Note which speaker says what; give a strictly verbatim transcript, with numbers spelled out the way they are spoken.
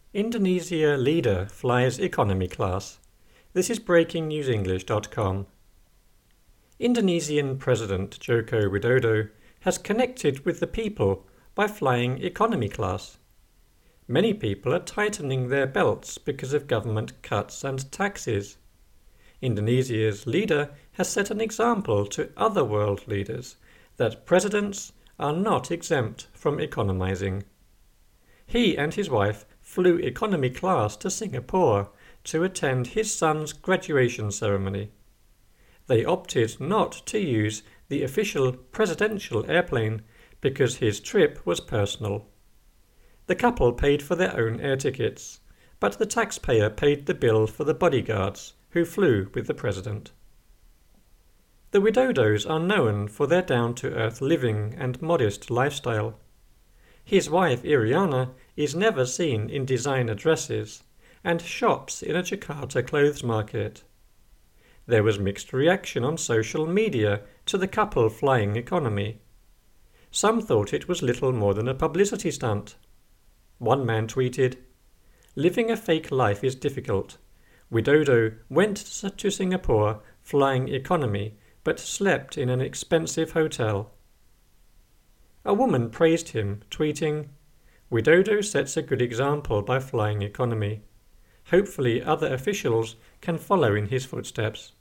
Speaker 1: Indonesia leader flies economy class. This is breaking news english dot com. Indonesian President Joko Widodo has connected with the people by flying economy class. Many people are tightening their belts because of government cuts and taxes. Indonesia's leader has set an example to other world leaders that presidents are not exempt from economizing. He and his wife flew economy class to Singapore to attend his son's graduation ceremony. They opted not to use the official presidential airplane because his trip was personal. The couple paid for their own air tickets, but the taxpayer paid the bill for the bodyguards who flew with the president. The Widodos are known for their down-to-earth living and modest lifestyle. His wife Iriana is never seen in designer dresses and shops in a Jakarta clothes market. There was mixed reaction on social media to the couple flying economy. Some thought it was little more than a publicity stunt. One man tweeted, "Living a fake life is difficult. Widodo went to Singapore flying economy but slept in an expensive hotel." A woman praised him, tweeting, "Widodo sets a good example by flying economy. Hopefully other officials can follow in his footsteps."